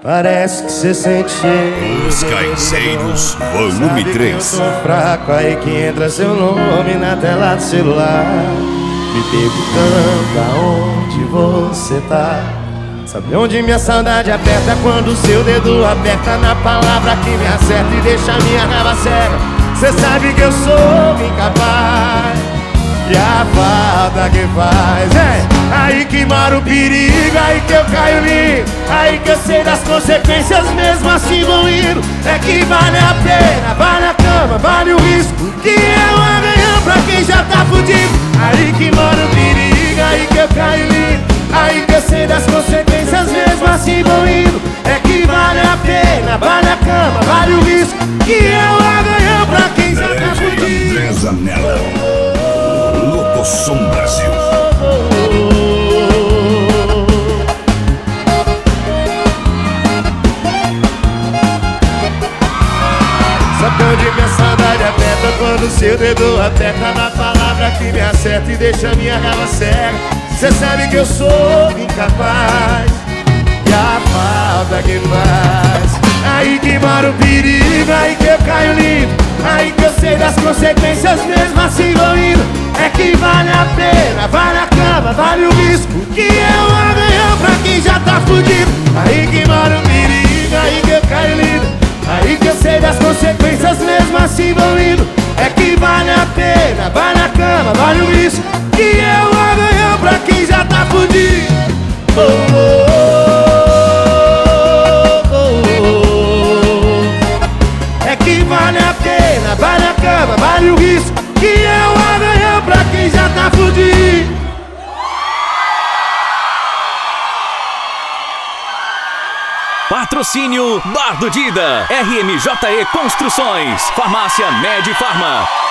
Parece que cê sente cheio. Os Caizeiros, volume 3. Eu sou fraco, aí que entra seu nome na tela do celular, me perguntando aonde você tá. Sabe onde minha saudade aperta? Quando seu dedo aperta na palavra que me acerta e deixa minha raiva cega. Cê sabe que eu sou incapaz, e a falta que faz é aí que mora o perigo, aí que eu caio lindo, aí que eu sei das consequências, mesmo assim vou indo. É que vale a pena, vale a cama, vale o risco, que é um amanhã pra quem já tá fudido. Aí que mora o perigo, aí que eu caio lindo, aí que eu sei das consequências, mesmo assim vou indo. É que vale a pena, vale a cama, vale o risco, que é um amanhã pra quem já tá fudido. André Zanella, Som Brasil. Sabe onde minha saudade aperta? Quando seu dedo aperta na palavra que me acerta e deixa minha raiva cega. Cê sabe que eu sou incapaz, e a falta que faz. Aí que mora o perigo, aí que eu caio lindo, aí que eu sei das consequências, mesmo assim vou indo. É que vale a pena, vale a cama, vale o risco, que é um amanhã pra quem já tá fudido. Aí que mora o perigo, aí que eu caio lindo, aí que eu sei das consequências, mesmo assim vou indo. É que vale a pena, vale a cama, vale o risco, que é um amanhã pra quem já tá fudido. Oh, oh, oh, oh, oh. É que vale a pena, vale a cama, vale o risco, que é um amanhã pra quem já tá fudido. Patrocínio Bar do Dida, RMJE Construções, Farmácia Med Farma.